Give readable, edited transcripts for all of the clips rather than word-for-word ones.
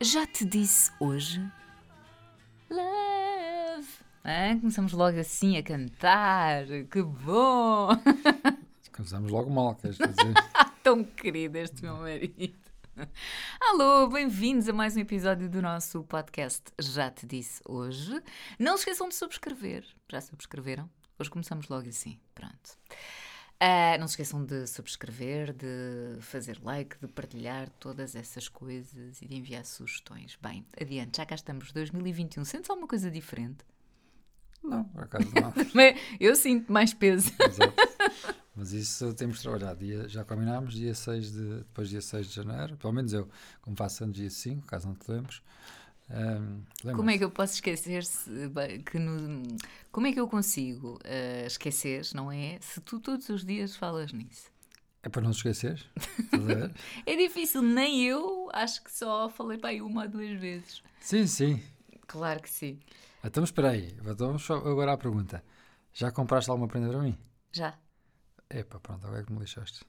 Já te disse hoje? Love. Começamos logo assim a cantar. Que bom! Começamos logo mal, queres dizer? Tão querido este meu marido. Alô, bem-vindos a mais um episódio do nosso podcast Já te disse hoje. Não se esqueçam de subscrever. Já subscreveram? Hoje começamos logo assim. Pronto. Não se esqueçam de subscrever, de fazer like, de partilhar todas essas coisas e de enviar sugestões. Bem, adiante, já cá estamos, 2021. Sentes alguma coisa diferente? Não, por acaso não. Eu sinto mais peso. Exato. Mas isso temos de trabalhar. Já combinámos, depois dia 6 de janeiro, pelo menos eu, como faço anos dia 5, caso não te lembres. Como é que eu posso esquecer como é que eu consigo esquecer, não é? Se tu todos os dias falas nisso. É para não te esqueceres? Estás a ver? É difícil, nem eu acho que só falei para aí uma ou duas vezes. Sim, sim. Claro que sim. Então espera aí, vamos só agora à pergunta. Já compraste alguma prenda para mim? Já. Epá, pronto, agora é que me lixaste.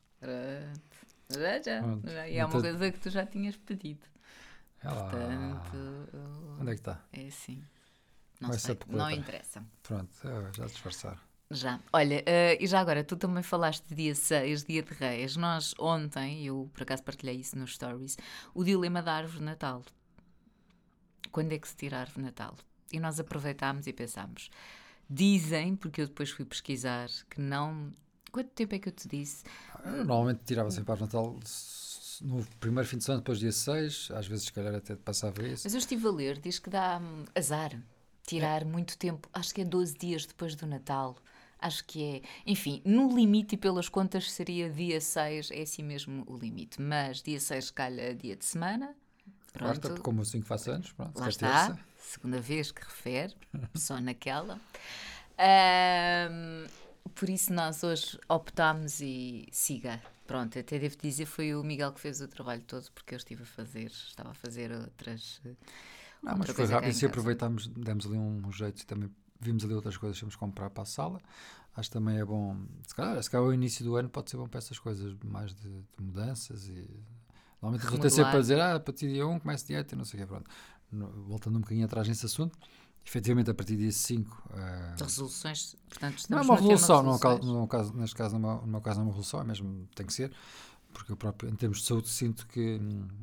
Já. Pronto. E é uma Então, coisa que tu já tinhas pedido. é lá. Portanto, Onde é que está? é assim. Não Vai sei, ser não peculiar. interessa. Pronto, já disfarçar. Já. Olha, e já agora, tu também falaste de dia 6, dia de Reis. Nós ontem, eu por acaso partilhei isso nos stories, o dilema da árvore de Natal. Quando é que se tira a árvore de Natal? E nós aproveitámos e pensámos. Dizem, porque eu depois fui pesquisar, que não... Quanto tempo é que eu te disse? Eu normalmente tirava sempre para o Natal no primeiro fim de semana, depois dia 6, às vezes se calhar até passava isso. Mas eu estive a ler, diz que dá azar tirar muito tempo. Acho que é 12 dias depois do Natal. Acho que é. Enfim, no limite e pelas contas seria dia 6, é assim mesmo o limite. Mas dia 6 calha dia de semana. Quarta, Pronto, porque como o 5 faço anos, pronto, lá que é está. terça. Segunda vez que refere, só naquela. Ahm, por isso nós hoje optámos e siga. Pronto, até devo dizer, foi o Miguel que fez o trabalho todo, porque eu estava a fazer outras. Não, mas outra foi coisa cá rápido, em se casa. aproveitámos, demos ali um jeito e também vimos ali outras coisas que temos que comprar para a sala. Acho que também é bom, se calhar o início do ano pode ser bom para essas coisas, mais de mudanças e... Normalmente eu estou sempre a dizer, a partir de dia 1 começo dieta e não sei o quê, pronto. Voltando um bocadinho atrás nesse assunto, efetivamente a partir de dia 5... De resoluções, portanto, não é estamos uma no tema revolução, resoluções. neste caso não é uma revolução, é mesmo, tem que ser, porque eu próprio, em termos de saúde, sinto que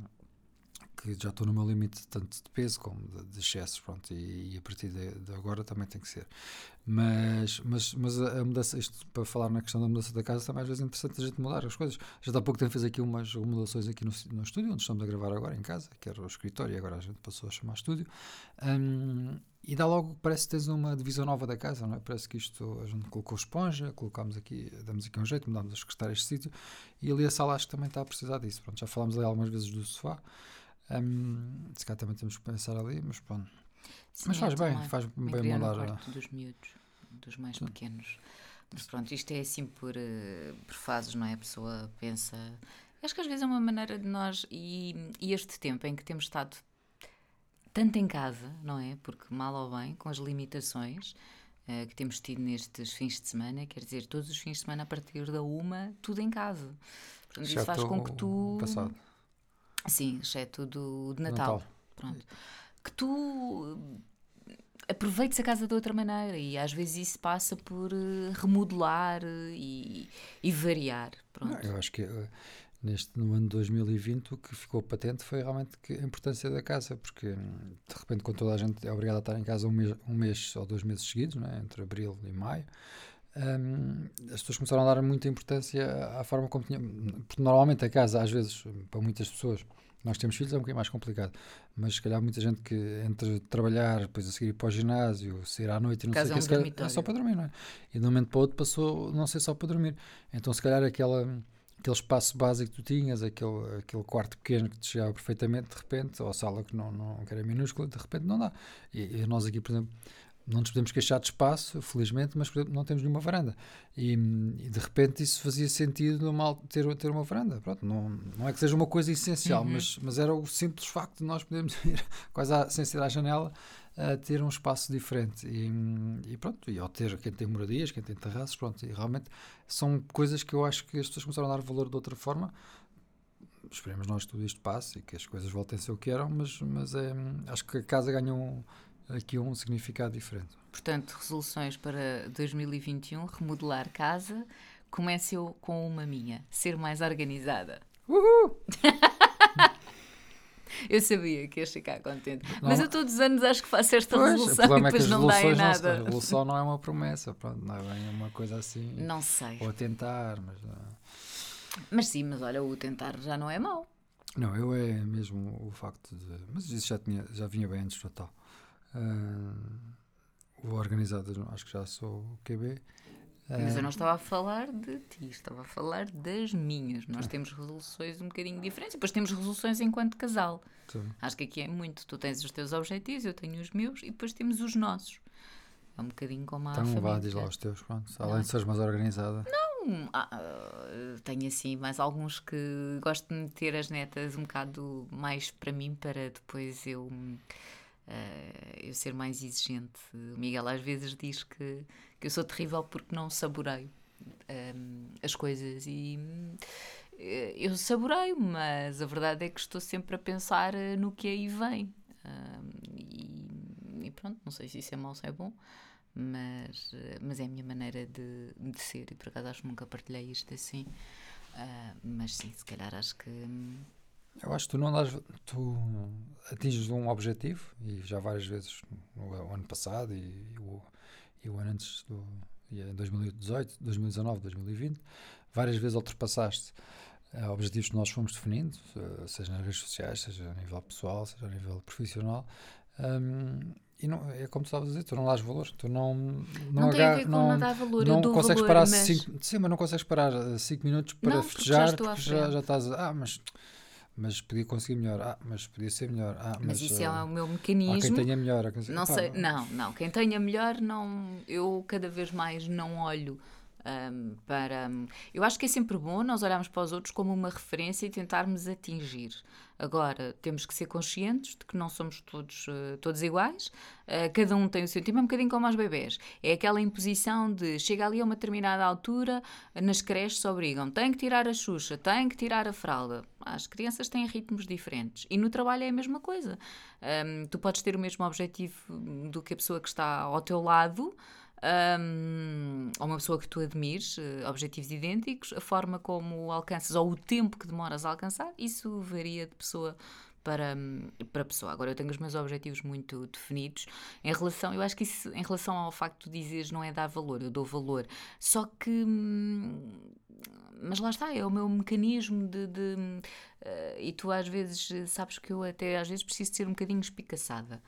já estou no meu limite tanto de peso como de excesso, pronto, e a partir de agora também tem que ser. Mas a mudança, isto para falar na questão da mudança da casa, também às vezes é interessante a gente mudar as coisas. Já há pouco tempo fiz aqui umas remodelações aqui no estúdio, onde estamos a gravar agora em casa, que era o escritório, e agora a gente passou a chamar estúdio. E dá logo, parece que tens uma divisão nova da casa, não é? Parece que isto, a gente colocou esponja, colocámos aqui, damos aqui um jeito, mudámos a escretar este sítio, e ali a sala acho que também está a precisar disso. Pronto, já falámos ali algumas vezes do sofá. Se calhar também temos que pensar ali, mas pronto. Sim, Mas eu faz também bem queria no mudar. quarto dos miúdos, dos mais pequenos. Mas pronto, isto é assim por fases, não é? A pessoa pensa. Acho que às vezes é uma maneira de nós. E este tempo em que temos estado tanto em casa, não é? Porque mal ou bem, com as limitações que temos tido nestes fins de semana, quer dizer, todos os fins de semana a partir da 1, tudo em casa. Portanto, isso faz com que tu. Passado. Sim, exceto do de Natal. Natal. Pronto. Que tu aproveites a casa de outra maneira e às vezes isso passa por remodelar e variar. Pronto. Não, eu acho que no ano de 2020 o que ficou patente foi realmente a importância da casa, porque de repente quando toda a gente é obrigada a estar em casa um mês ou 2 meses seguidos, né, entre abril e maio, as pessoas começaram a dar muita importância à forma como tinham, porque normalmente a casa às vezes para muitas pessoas, nós temos filhos, é um bocadinho mais complicado, mas se calhar muita gente que entre trabalhar, depois a seguir ir para o ginásio, sair à noite e não sei o que, é só para dormir, não é? E de um momento para o outro passou não ser só para dormir. Então se calhar aquele espaço básico que tu tinhas, aquele quarto pequeno que te chegava perfeitamente, de repente, ou a sala que era minúscula, de repente não dá. E nós aqui, por exemplo, não nos podemos queixar de espaço, felizmente, mas por exemplo, não temos nenhuma varanda. E de repente isso fazia sentido ter uma varanda. Pronto, não é que seja uma coisa essencial, mas era o simples facto de nós podermos ir quase sem ser à janela a ter um espaço diferente. E pronto, e ao ter quem tem moradias, quem tem terraços, pronto, e realmente são coisas que eu acho que as pessoas começaram a dar valor de outra forma. esperemos nós que tudo isto passe e que as coisas voltem a ser o que eram, mas acho que a casa ganha aqui um significado diferente. Portanto, resoluções para 2021, remodelar casa. Comece eu com uma minha, ser mais organizada. Uhul! Eu sabia que ias ficar contente. Não, mas eu todos os anos acho que faço esta pois, resolução e depois não dá em nada. A resolução não é uma promessa, pronto, não é bem uma coisa assim. Não sei. Ou a tentar, mas... Mas sim, mas olha, o tentar já não é mau. Não, eu é mesmo o facto de... Mas isso já vinha bem antes do Natal. O organizado, acho que já sou o QB. Mas eu não estava a falar de ti, estava a falar das minhas. Nós temos resoluções um bocadinho diferentes e depois temos resoluções enquanto casal. Sim. Acho que aqui é muito. Tu tens os teus objetivos, eu tenho os meus e depois temos os nossos. É um bocadinho como a Então família. vá, diz lá os teus, pronto. Além de seres mais organizada. Tenho assim mais alguns que gosto de meter as netas um bocado mais para mim, para depois eu ser mais exigente. O Miguel às vezes diz que eu sou terrível porque não saboreio as coisas e eu saboreio, mas a verdade é que estou sempre a pensar no que aí vem. E pronto, não sei se isso é mau ou se é bom, mas é a minha maneira de ser e por acaso acho que nunca partilhei isto assim. Mas sim, se calhar acho que... Eu acho que tu atinges um objetivo e já várias vezes no ano passado e o ano antes em 2018, 2019, 2020, várias vezes ultrapassaste objetivos que nós fomos definindo, seja nas redes sociais, seja a nível pessoal, seja a nível profissional. E não, é como tu estavas a dizer, tu não dás valor, tu não tem a ver com não dar valor, eu dou consegues valor, parar mas... Sim, mas não consegues parar 5 minutos para não, festejar, porque porque já estás mas podia conseguir melhor, mas podia ser melhor, mas isso é o meu há mecanismo. quem tenha melhor, Não sei, não, quem tenha melhor, não, eu cada vez mais não olho para... Eu acho que é sempre bom nós olharmos para os outros como uma referência e tentarmos atingir. Agora, temos que ser conscientes de que não somos todos iguais, cada um tem o seu tempo, é um bocadinho como aos bebés. É aquela imposição de chega ali a uma determinada altura, nas creches obrigam, tem que tirar a xuxa, tem que tirar a fralda. As crianças têm ritmos diferentes e no trabalho é a mesma coisa. Tu podes ter o mesmo objetivo do que a pessoa que está ao teu lado, ou uma pessoa que tu admires, objetivos idênticos, a forma como alcanças ou o tempo que demoras a alcançar, isso varia de pessoa para pessoa. Agora, eu tenho os meus objetivos muito definidos eu acho que isso, em relação ao facto de dizeres não é dar valor, eu dou valor, só que mas lá está, é o meu mecanismo e tu às vezes sabes que eu até às vezes preciso de ser um bocadinho espicaçada.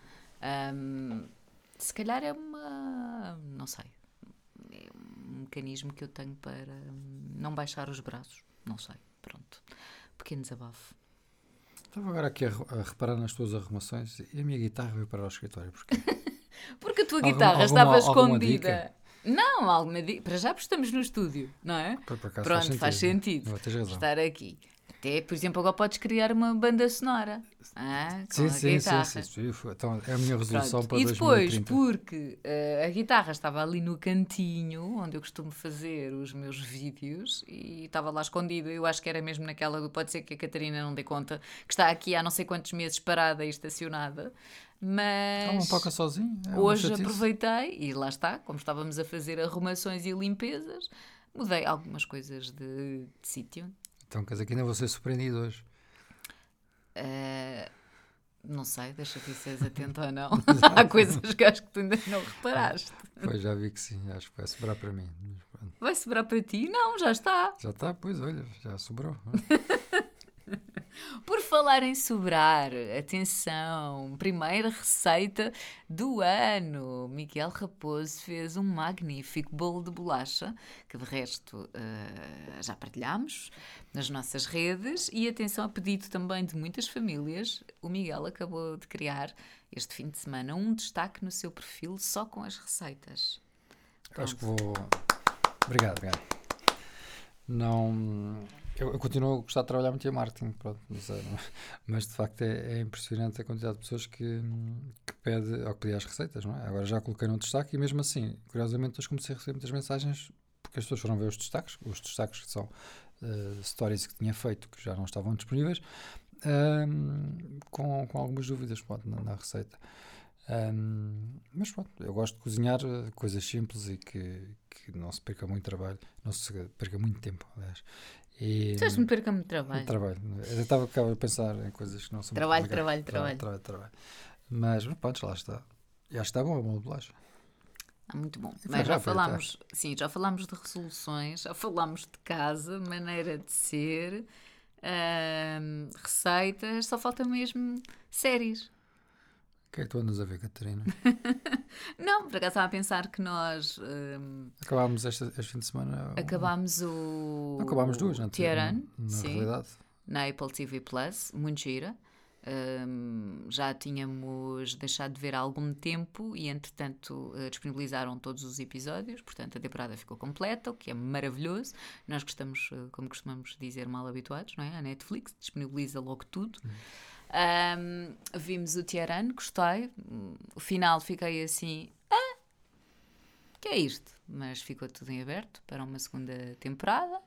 Se calhar é não sei, é um mecanismo que eu tenho para não baixar os braços, não sei, pronto, pequeno desabafo. Estava agora aqui a reparar nas tuas arrumações e a minha guitarra veio para o escritório, porquê? Porque a tua guitarra estava escondida. Dica? Não, alguma dica, para já porque estamos no estúdio, não é? Pronto, faz sentido estar aqui. Até, por exemplo, agora podes criar uma banda sonora com a guitarra. Sim. Então, é a minha resolução para 2030. E depois, porque a guitarra estava ali no cantinho, onde eu costumo fazer os meus vídeos, e estava lá escondida. Eu acho que era mesmo naquela, pode ser que a Catarina não dê conta, que está aqui há não sei quantos meses parada e estacionada. Mas ela não toca sozinho. Hoje aproveitei, e lá está, como estávamos a fazer arrumações e limpezas, mudei algumas coisas de sítio. Então, quer dizer que ainda vou ser surpreendido hoje. Não sei, deixa ver se és atento ou não. Há coisas que acho que tu ainda não reparaste. Pois, já vi que sim, acho que vai sobrar para mim. Vai sobrar para ti? Não, já está. Já está, pois, olha, já sobrou. Por falar em sobrar, atenção, primeira receita do ano. Miguel Raposo fez um magnífico bolo de bolacha, que de resto já partilhámos nas nossas redes. E atenção, a pedido também de muitas famílias, o Miguel acabou de criar este fim de semana um destaque no seu perfil só com as receitas. Acho que vou... Obrigado. Não... Eu continuo a gostar de trabalhar muito em marketing, pronto, mas de facto é impressionante a quantidade de pessoas que pede, ou que pede as receitas, não é? Agora já coloquei no destaque e mesmo assim, curiosamente, eu comecei a receber muitas mensagens porque as pessoas foram ver os destaques que são stories que tinha feito que já não estavam disponíveis, com algumas dúvidas, pronto, na receita. Mas pronto, eu gosto de cozinhar coisas simples e que não se perca muito trabalho, não se perca muito tempo, aliás. E, Disseste me perca muito trabalho. Eu estava a pensar em coisas que não são Trabalho. trabalho. Mas pronto, lá está. E acho que está bom, a bola de bolacha. Muito bom. Foi, Mas já já foi, falámos, sim, já falámos de resoluções, já falámos de casa, maneira de ser, receitas, só falta mesmo séries. O que é que tu andas a ver, Catarina? Não, por acaso estava a pensar que nós Acabámos este fim de semana. acabámos o Não acabámos duas, não Tieran, na sim, realidade. na Apple TV Plus, muito gira. Já tínhamos deixado de ver há algum tempo e entretanto disponibilizaram todos os episódios, portanto a temporada ficou completa, o que é maravilhoso. Nós gostamos, como costumamos dizer, mal habituados, não é? A Netflix disponibiliza logo tudo. Vimos o Tieran, gostei. O final fiquei assim, que é isto? Mas ficou tudo em aberto para uma segunda temporada.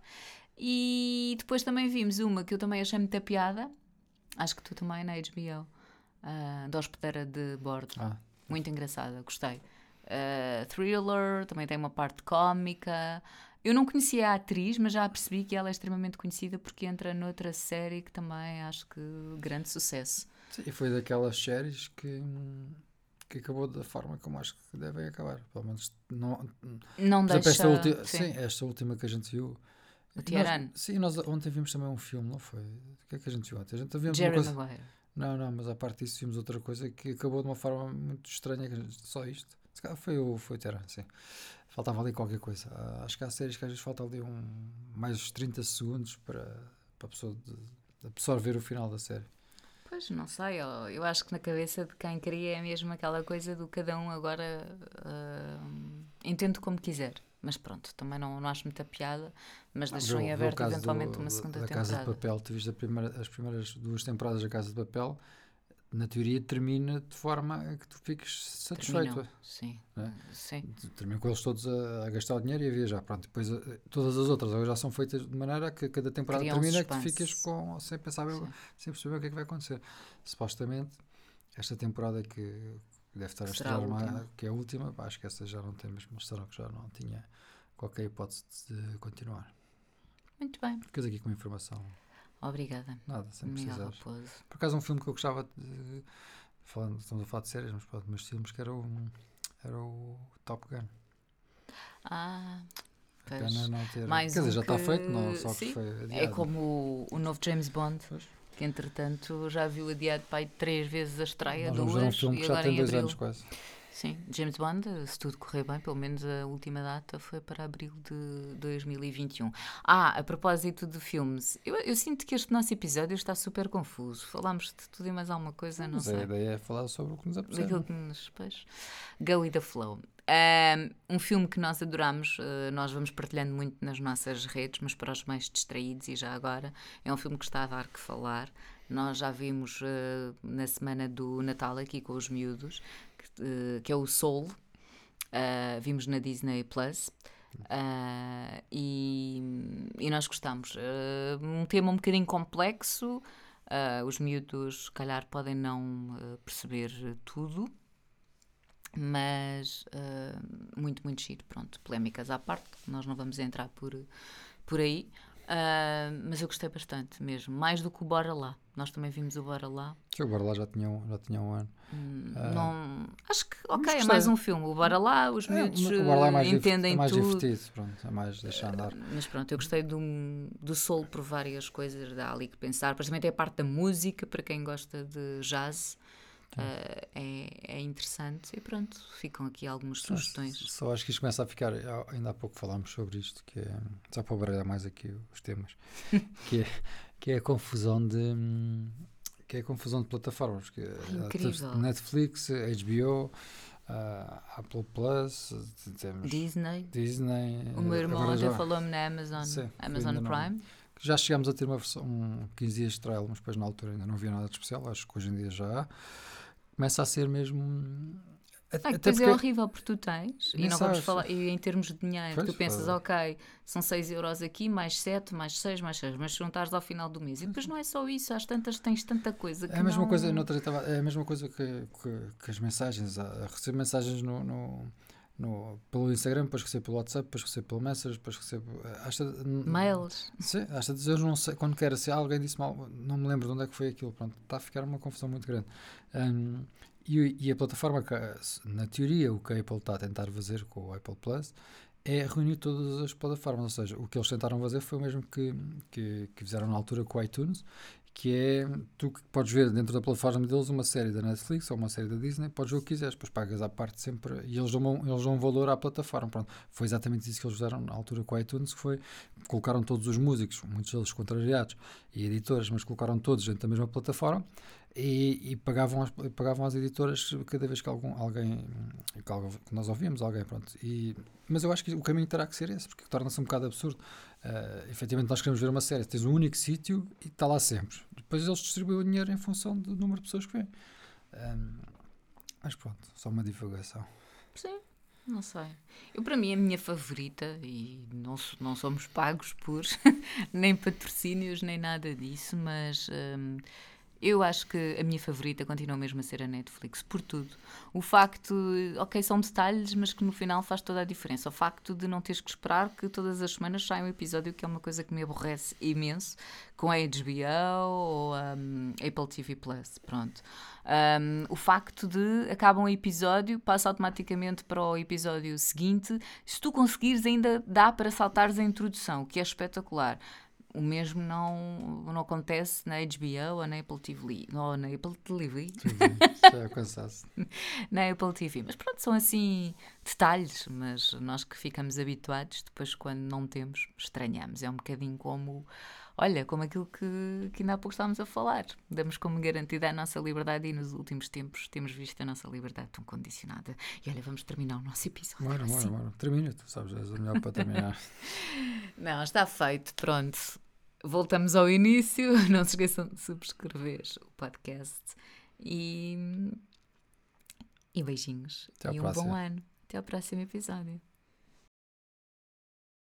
E depois também vimos uma que eu também achei muita piada, acho que tu também, na HBO, da hospedeira de bordo. Muito engraçada, gostei. Thriller, também tem uma parte cómica. Eu não conhecia a atriz, mas já percebi que ela é extremamente conhecida porque entra noutra série que também acho que grande sucesso. Sim, e foi daquelas séries que acabou da forma como acho que devem acabar. Pelo menos não deixa... Esta última que a gente viu. O Tieran. Nós ontem vimos também um filme, não foi? O que é que a gente viu ontem? A gente vimos Jerry uma coisa... Maguire. Não, mas a parte disso vimos outra coisa que acabou de uma forma muito estranha. Só isto. Se calhar foi o Tieran, sim. Faltava ali qualquer coisa. Acho que há séries que às vezes falta ali mais 30 segundos para a pessoa absorver o final da série. Pois, não sei, eu acho que na cabeça de quem cria é mesmo aquela coisa do cada um agora entende como quiser. Mas pronto, também não acho muita piada, mas deixou em aberto eventualmente uma segunda temporada. A Casa de Papel, tu viste as primeiras 2 temporadas da Casa de Papel, na teoria termina de forma a que tu fiques satisfeito. Terminou, sim. É? Sim. Termina com eles todos a gastar o dinheiro e a viajar. Pronto, depois todas as outras agora já são feitas de maneira que cada temporada termina que tu ficas sem pensar, sem perceber o que é que vai acontecer. Supostamente, esta temporada que deve estar a estrear, que é a última, acho que essa já não tem, mas mostraram que já não tinha qualquer hipótese de continuar. Muito bem. Ficas aqui com uma informação. Obrigada. Nada, sem precisar. Por acaso, um filme que eu gostava de... Estamos a falar de séries, mas filmes que era o Top Gun. Pois. Não ter... Mais Quer dizer, já está feito, não, só sim, que foi adiado. É como o novo James Bond, que entretanto já viu adiado para aí 3 vezes a estreia, Nós vamos ver um filme que já tem 2 abril. anos quase. Sim, James Bond, se tudo correr bem, pelo menos a última data foi para abril de 2021. A propósito de filmes, eu sinto que este nosso episódio está super confuso. Falámos de tudo e mais alguma coisa, não sei. A ideia é falar sobre o que nos apetece. Daquilo que nos... Pois, go with the flow. Um filme que nós adoramos, nós vamos partilhando muito nas nossas redes, mas para os mais distraídos e já agora, é um filme que está a dar que falar. Nós já vimos na semana do Natal aqui com os miúdos, que é o Soul, vimos na Disney Plus, e nós gostamos. Um tema um bocadinho complexo, os miúdos, se calhar, podem não perceber tudo, mas muito, muito giro. Pronto, polémicas à parte, nós não vamos entrar por aí. Mas eu gostei bastante mesmo, mais do que o Bora Lá. Nós também vimos o Bora Lá. O Bora Lá já tinha um ano. Não, acho que é mais um filme. O Bora Lá, os miúdos entendem tudo. É mais tudo. divertido, pronto, é mais deixar andar. Mas pronto, eu gostei do Soul por várias coisas, dá ali que pensar. Depois também tem a parte da música, para quem gosta de jazz. É interessante e pronto, ficam aqui algumas sugestões. Só acho que isto começa a ficar, ainda há pouco falámos sobre isto, que é, só para baralhar mais aqui os temas, que é a confusão de plataformas, que incrível. Netflix, HBO, Apple Plus, temos Disney. O meu irmão ontem falou-me na Amazon Prime. Já chegámos a ter uma versão 15 dias de trial, mas depois na altura ainda não havia nada de especial. Acho que hoje em dia já há. Começa a ser mesmo Ah, Até depois é porque horrível porque tu tens, e nem não vamos sabes. falar, e em termos de dinheiro, Pois, tu pensas, ok, são 6 euros aqui, mais 7, mais 6, mais 6, mas se juntares ao final do mês, e depois não é só isso, às tantas tens tanta coisa é que a mesma coisa, não... é a mesma coisa que as mensagens. Recebo mensagens pelo Instagram, depois recebo pelo WhatsApp, depois recebo pelo Messenger, depois recebo. Mails. Sim, às vezes eu não sei, quando quero, se alguém disse mal, não me lembro de onde é que foi aquilo, pronto, está a ficar uma confusão muito grande. Um, e a plataforma, na teoria, o que a Apple está a tentar fazer com o Apple Plus é reunir todas as plataformas, ou seja, o que eles tentaram fazer foi o mesmo que fizeram na altura com o iTunes, que é, tu que podes ver dentro da plataforma deles uma série da Netflix ou uma série da Disney, podes ver o que quiseres, depois pagas à parte sempre, e eles dão um valor à plataforma, pronto. Foi exatamente isso que eles fizeram na altura com o iTunes, que foi, colocaram todos os músicos, muitos deles contrariados, e editores, mas colocaram todos dentro da mesma plataforma, e pagavam às editoras cada vez que que nós ouvíamos alguém, pronto. Mas eu acho que o caminho terá que ser esse, porque torna-se um bocado absurdo. Efetivamente nós queremos ver uma série, tens um único sítio e está lá sempre. Depois eles distribuem o dinheiro em função do número de pessoas que vêm. Mas pronto, só uma divulgação. Sim, não sei. Eu, para mim, a minha favorita, e não somos pagos por nem patrocínios, nem nada disso, mas eu acho que a minha favorita continua mesmo a ser a Netflix, por tudo. O facto, ok, são detalhes, mas que no final faz toda a diferença. O facto de não teres que esperar que todas as semanas saia um episódio, que é uma coisa que me aborrece imenso, com a HBO ou a Apple TV Plus, pronto. O facto de acabam um episódio, passa automaticamente para o episódio seguinte. Se tu conseguires, ainda dá para saltares a introdução, o que é espetacular. O mesmo não acontece na HBO ou na Apple TV. Ou na Apple TV. Já cansaço. Na Apple TV. Mas pronto, são assim detalhes, mas nós que ficamos habituados, depois quando não temos, estranhamos. É um bocadinho como, olha, como aquilo que ainda há pouco estávamos a falar. Damos como garantida a nossa liberdade e nos últimos tempos temos visto a nossa liberdade tão condicionada. E olha, vamos terminar o nosso episódio. Bora. Termina, tu sabes, és o melhor para terminar. Não, está feito, pronto. Voltamos ao início. Não se esqueçam de subscrever o podcast e beijinhos. Até à e um próxima. bom ano. Até ao próximo episódio.